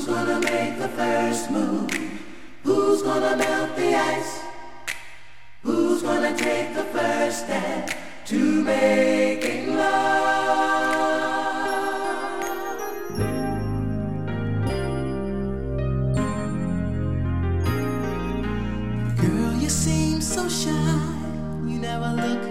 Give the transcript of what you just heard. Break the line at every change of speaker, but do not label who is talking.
gonna make the first move? Who's gonna melt the ice? Who's gonna take the first step to making love?
Girl, you seem so shy. You never look